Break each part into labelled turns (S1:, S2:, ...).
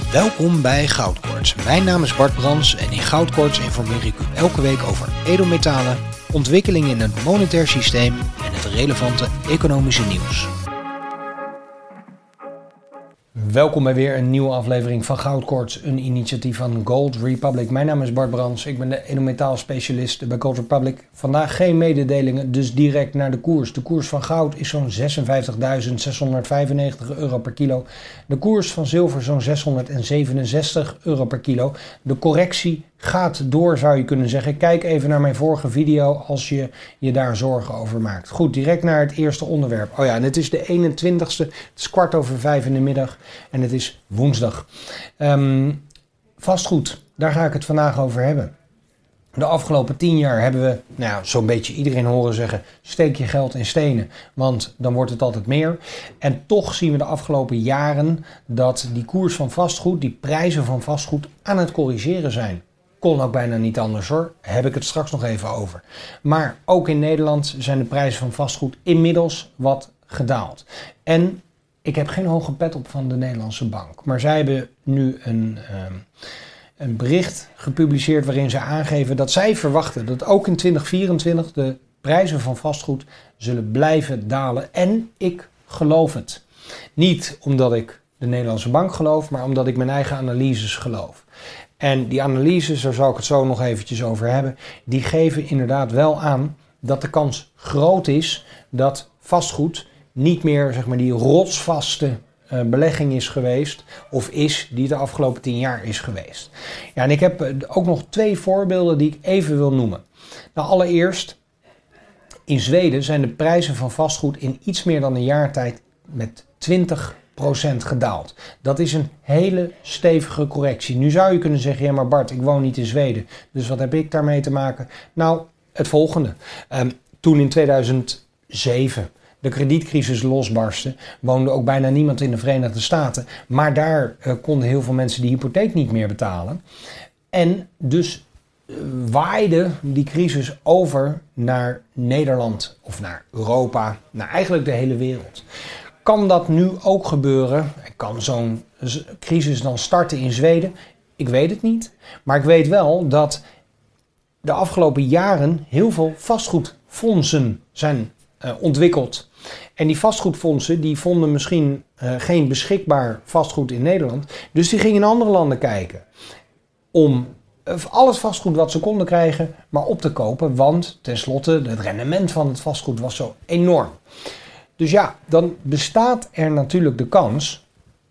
S1: Welkom bij Goudkoorts. Mijn naam is Bart Brans en in Goudkoorts informeer ik u elke week over edelmetalen, ontwikkelingen in het monetair systeem en het relevante economische nieuws. Welkom bij weer een nieuwe aflevering van Goudkoorts, een initiatief van Gold Republic. Mijn naam is Bart Brans, ik ben de edelmetaalspecialist bij Gold Republic. Vandaag geen mededelingen, dus direct naar de koers. De koers van goud is zo'n €56.695 per kilo. De koers van zilver zo'n €667 per kilo. De correctie gaat door, zou je kunnen zeggen. Kijk even naar mijn vorige video als je je daar zorgen over maakt. Goed, direct naar het eerste onderwerp. Oh ja, en het is de 21ste, het is 4:15 in de middag en het is woensdag. Vastgoed, daar ga ik het vandaag over hebben. De afgelopen 10 jaar hebben we, zo'n beetje iedereen horen zeggen, steek je geld in stenen, want dan wordt het altijd meer. En toch zien we de afgelopen jaren dat die koers van vastgoed, die prijzen van vastgoed aan het corrigeren zijn. Kon ook bijna niet anders hoor, heb ik het straks nog even over. Maar ook in Nederland zijn de prijzen van vastgoed inmiddels wat gedaald. En ik heb geen hoge pet op van de Nederlandse bank, maar zij hebben nu een bericht gepubliceerd waarin ze aangeven dat zij verwachten dat ook in 2024 de prijzen van vastgoed zullen blijven dalen. En ik geloof het. Niet omdat ik de Nederlandse bank geloof, maar omdat ik mijn eigen analyses geloof. En die analyses, daar zal ik het zo nog eventjes over hebben, die geven inderdaad wel aan dat de kans groot is dat vastgoed niet meer die rotsvaste belegging is geweest, of is die de afgelopen 10 jaar is geweest. Ja, en ik heb ook nog 2 voorbeelden die ik even wil noemen. Nou, allereerst, in Zweden zijn de prijzen van vastgoed in iets meer dan een jaar tijd met 20% gedaald. Dat is een hele stevige correctie. Nu zou je kunnen zeggen, ja maar Bart, ik woon niet in Zweden, dus wat heb ik daarmee te maken? Nou, het volgende. Toen in 2007 de kredietcrisis losbarstte, woonde ook bijna niemand in de Verenigde Staten. Maar daar konden heel veel mensen die hypotheek niet meer betalen. En dus waaide die crisis over naar Nederland of naar Europa, naar eigenlijk de hele wereld. Kan dat nu ook gebeuren? Kan zo'n crisis dan starten in Zweden? Ik weet het niet. Maar ik weet wel dat de afgelopen jaren heel veel vastgoedfondsen zijn ontwikkeld. En die vastgoedfondsen die vonden misschien geen beschikbaar vastgoed in Nederland. Dus die gingen in andere landen kijken om alles vastgoed wat ze konden krijgen maar op te kopen. Want tenslotte het rendement van het vastgoed was zo enorm. Dus ja, dan bestaat er natuurlijk de kans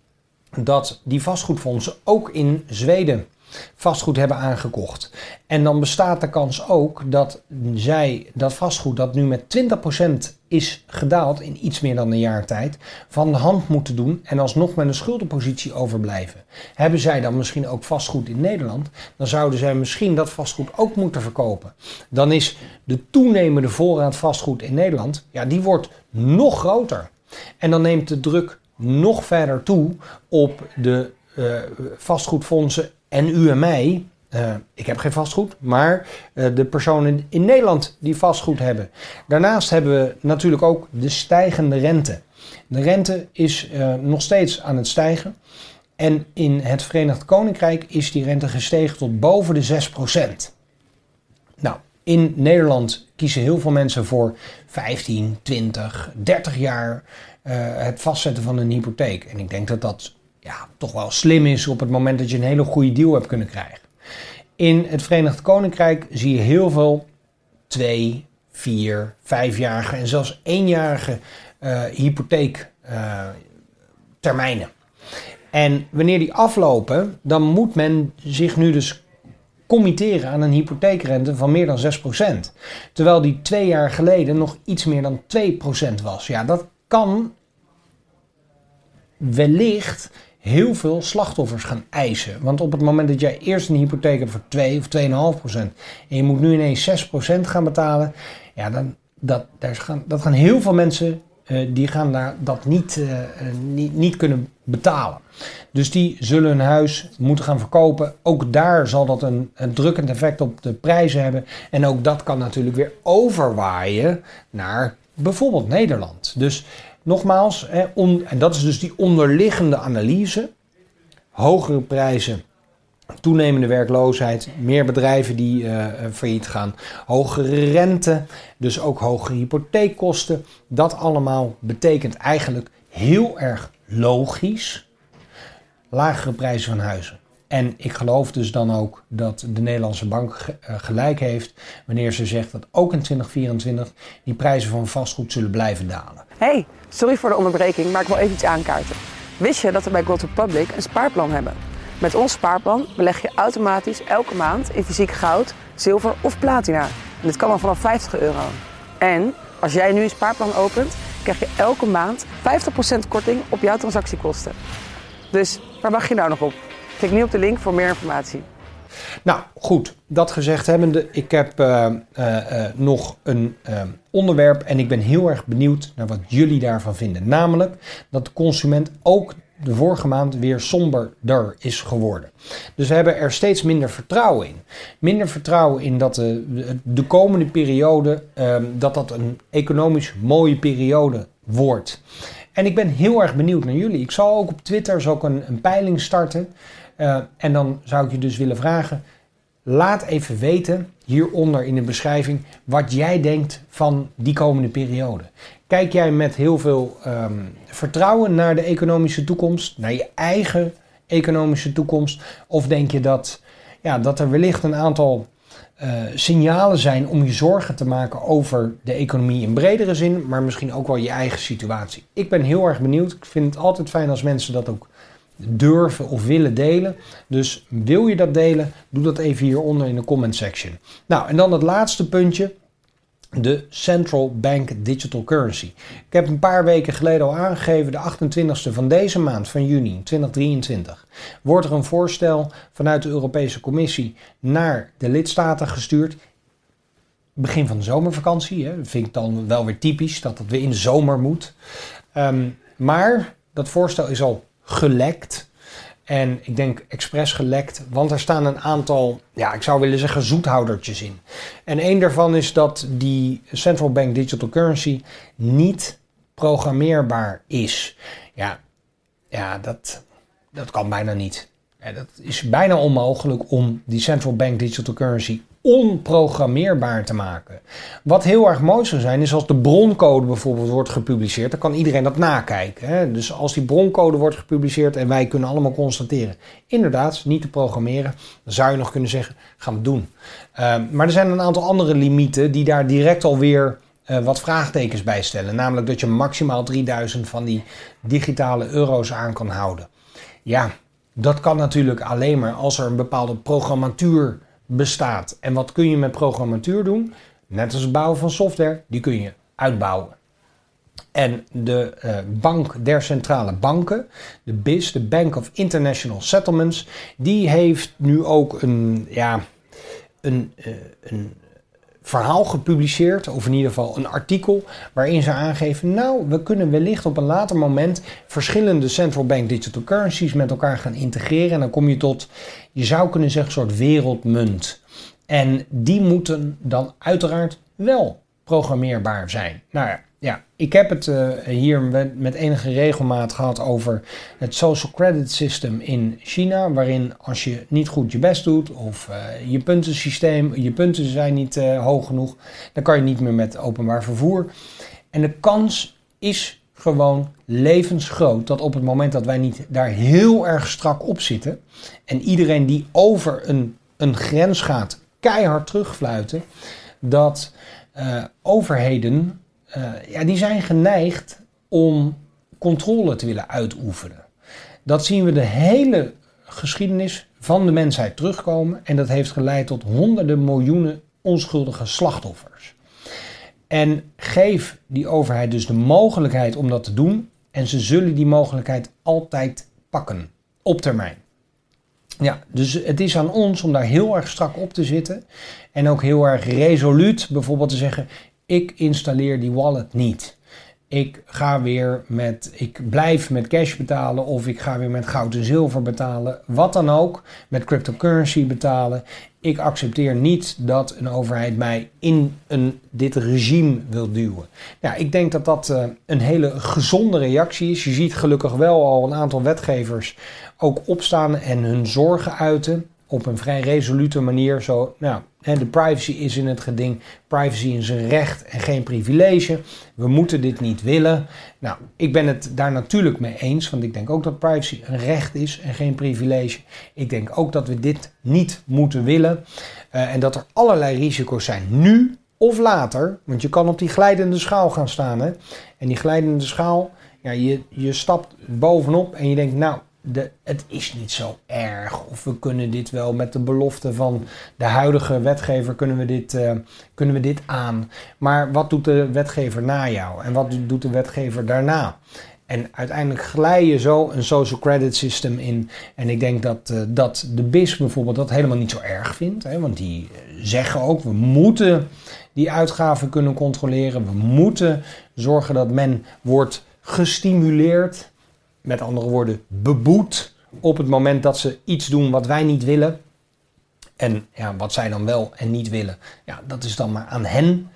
S1: dat die vastgoedfondsen ook in Zweden vastgoed hebben aangekocht. En dan bestaat de kans ook dat zij dat vastgoed dat nu met 20% is gedaald in iets meer dan een jaar tijd, van de hand moeten doen en alsnog met een schuldenpositie overblijven. Hebben zij dan misschien ook vastgoed in Nederland, dan zouden zij misschien dat vastgoed ook moeten verkopen. Dan is de toenemende voorraad vastgoed in Nederland, ja, die wordt nog groter. En dan neemt de druk nog verder toe op de vastgoedfondsen en u en mij. Ik heb geen vastgoed, maar de personen in Nederland die vastgoed hebben. Daarnaast hebben we natuurlijk ook de stijgende rente. De rente is nog steeds aan het stijgen. En in het Verenigd Koninkrijk is die rente gestegen tot boven de 6%. Nou, in Nederland kiezen heel veel mensen voor 15, 20, 30 jaar het vastzetten van een hypotheek. En ik denk dat dat toch wel slim is op het moment dat je een hele goede deal hebt kunnen krijgen. In het Verenigd Koninkrijk zie je heel veel 2, 4, 5-jarige en zelfs 1-jarige hypotheektermijnen. En wanneer die aflopen, dan moet men zich nu dus committeren aan een hypotheekrente van meer dan 6%. Terwijl die 2 jaar geleden nog iets meer dan 2% was. Ja, dat kan wellicht heel veel slachtoffers gaan eisen. Want op het moment dat jij eerst een hypotheek hebt voor 2 of 2,5% en je moet nu ineens 6% gaan betalen, ja, dan dat gaan heel veel mensen die gaan dat niet kunnen betalen. Dus die zullen hun huis moeten gaan verkopen. Ook daar zal dat een drukkend effect op de prijzen hebben. En ook dat kan natuurlijk weer overwaaien naar bijvoorbeeld Nederland. Dus nogmaals, en dat is dus die onderliggende analyse. hogere prijzen, toenemende werkloosheid, meer bedrijven die failliet gaan, hogere rente, dus ook hogere hypotheekkosten. Dat allemaal betekent eigenlijk heel erg logisch lagere prijzen van huizen. En ik geloof dus dan ook dat de Nederlandse bank gelijk heeft wanneer ze zegt dat ook in 2024 die prijzen van vastgoed zullen blijven dalen.
S2: Hey, sorry voor de onderbreking, maar ik wil even iets aankaarten. Wist je dat we bij Gold Republic een spaarplan hebben? Met ons spaarplan beleg je automatisch elke maand in fysiek goud, zilver of platina. En dit kan al vanaf €50. En als jij nu een spaarplan opent, krijg je elke maand 50% korting op jouw transactiekosten. Dus waar wacht je nou nog op? Klik nu op de link voor meer informatie.
S1: Nou goed, dat gezegd hebbende, ik heb nog een onderwerp en ik ben heel erg benieuwd naar wat jullie daarvan vinden. Namelijk dat de consument ook de vorige maand weer somberder is geworden. Dus we hebben er steeds minder vertrouwen in. Minder vertrouwen in dat de komende periode, dat een economisch mooie periode wordt. En ik ben heel erg benieuwd naar jullie. Ik zal ook op Twitter een peiling starten. En dan zou ik je dus willen vragen, laat even weten hieronder in de beschrijving wat jij denkt van die komende periode. Kijk jij met heel veel vertrouwen naar de economische toekomst, naar je eigen economische toekomst? Of denk je dat er wellicht een aantal signalen zijn om je zorgen te maken over de economie in bredere zin, maar misschien ook wel je eigen situatie? Ik ben heel erg benieuwd. Ik vind het altijd fijn als mensen dat ook durven of willen delen. Dus wil je dat delen, doe dat even hieronder in de comment section. Nou, en dan het laatste puntje. De Central Bank Digital Currency. Ik heb een paar weken geleden al aangegeven, de 28e van deze maand, van juni 2023, wordt er een voorstel vanuit de Europese Commissie naar de lidstaten gestuurd. Begin van de zomervakantie, hè. Dat vind ik dan wel weer typisch, dat het weer in de zomer moet. Maar dat voorstel is al gelekt. En ik denk expres gelekt, want er staan een aantal, ik zou willen zeggen zoethoudertjes in. En één daarvan is dat die Central Bank Digital Currency niet programmeerbaar is. Dat kan bijna niet. Dat is bijna onmogelijk om die Central Bank Digital Currency onprogrammeerbaar te maken. Wat heel erg mooi zou zijn, is als de broncode bijvoorbeeld wordt gepubliceerd, dan kan iedereen dat nakijken. Hè? Dus als die broncode wordt gepubliceerd en wij kunnen allemaal constateren, inderdaad, niet te programmeren, dan zou je nog kunnen zeggen, gaan we doen. Maar er zijn een aantal andere limieten die daar direct alweer wat vraagtekens bij stellen. Namelijk dat je maximaal 3000 van die digitale euro's aan kan houden. Ja, dat kan natuurlijk alleen maar als er een bepaalde programmatuur bestaat. En wat kun je met programmatuur doen? Net als het bouwen van software, die kun je uitbouwen. En de Bank der Centrale Banken, de BIS, de Bank of International Settlements, die heeft nu ook een verhaal gepubliceerd, of in ieder geval een artikel, waarin ze aangeven, we kunnen wellicht op een later moment verschillende central bank digital currencies met elkaar gaan integreren. En dan kom je tot, je zou kunnen zeggen, een soort wereldmunt. En die moeten dan uiteraard wel programmeerbaar zijn. Ik heb het hier met enige regelmaat gehad over het social credit system in China, waarin als je niet goed je best doet of je punten zijn niet hoog genoeg, dan kan je niet meer met openbaar vervoer. En de kans is gewoon levensgroot dat op het moment dat wij niet daar heel erg strak op zitten en iedereen die over een grens gaat keihard terugfluiten, dat overheden die zijn geneigd om controle te willen uitoefenen. Dat zien we de hele geschiedenis van de mensheid terugkomen en dat heeft geleid tot honderden miljoenen onschuldige slachtoffers. En geef die overheid dus de mogelijkheid om dat te doen en ze zullen die mogelijkheid altijd pakken, op termijn. Ja, dus het is aan ons om daar heel erg strak op te zitten en ook heel erg resoluut bijvoorbeeld te zeggen, ik installeer die wallet niet. ik blijf met cash betalen of ik ga weer met goud en zilver betalen. Wat dan ook, met cryptocurrency betalen. Ik accepteer niet dat een overheid mij in dit regime wil duwen. Nou, ik denk dat dat een hele gezonde reactie is. Je ziet gelukkig wel al een aantal wetgevers ook opstaan en hun zorgen uiten. Op een vrij resolute manier. Zo, nou, de privacy is in het geding. Privacy is een recht en geen privilege. We moeten dit niet willen. Nou, ik ben het daar natuurlijk mee eens. Want ik denk ook dat privacy een recht is en geen privilege. Ik denk ook dat we dit niet moeten willen. En dat er allerlei risico's zijn. Nu of later. Want je kan op die glijdende schaal gaan staan. Hè? En die glijdende schaal. Ja, je stapt bovenop en je denkt, nou, het is niet zo erg. Of we kunnen dit wel met de belofte van de huidige wetgever kunnen we dit aan. Maar wat doet de wetgever na jou? En wat doet de wetgever daarna? En uiteindelijk glij je zo een social credit system in. En ik denk dat de BIS bijvoorbeeld dat helemaal niet zo erg vindt. Hè? Want die zeggen ook, we moeten die uitgaven kunnen controleren. We moeten zorgen dat men wordt gestimuleerd. Met andere woorden, beboet op het moment dat ze iets doen wat wij niet willen. En ja, wat zij dan wel en niet willen, ja, dat is dan maar aan hen.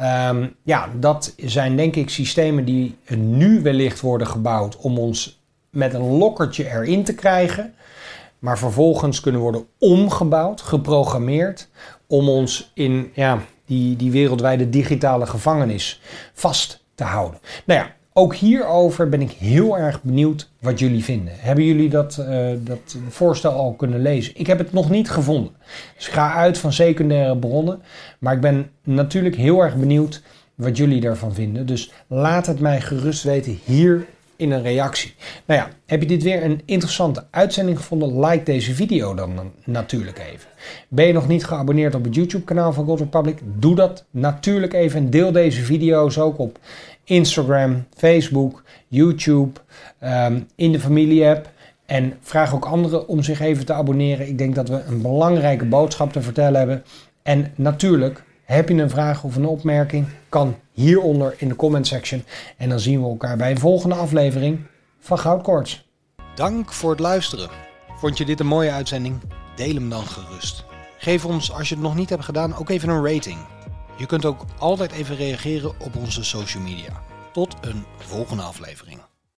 S1: Dat zijn denk ik systemen die nu wellicht worden gebouwd om ons met een lokkertje erin te krijgen. Maar vervolgens kunnen worden omgebouwd, geprogrammeerd, om ons in die wereldwijde digitale gevangenis vast te houden. Nou ja. Ook hierover ben ik heel erg benieuwd wat jullie vinden. Hebben jullie dat voorstel al kunnen lezen? Ik heb het nog niet gevonden. Dus ik ga uit van secundaire bronnen. Maar ik ben natuurlijk heel erg benieuwd wat jullie daarvan vinden. Dus laat het mij gerust weten hier in een reactie. Nou ja, heb je dit weer een interessante uitzending gevonden? Like deze video dan natuurlijk even. Ben je nog niet geabonneerd op het YouTube kanaal van Gold Republic? Doe dat natuurlijk even en deel deze video's ook op Instagram, Facebook, YouTube, in de familie-app. En vraag ook anderen om zich even te abonneren. Ik denk dat we een belangrijke boodschap te vertellen hebben. En natuurlijk, heb je een vraag of een opmerking, kan hieronder in de comment section. En dan zien we elkaar bij een volgende aflevering van Goudkoorts. Dank voor het luisteren. Vond je dit een mooie uitzending? Deel hem dan gerust. Geef ons, als je het nog niet hebt gedaan, ook even een rating. Je kunt ook altijd even reageren op onze social media. Tot een volgende aflevering.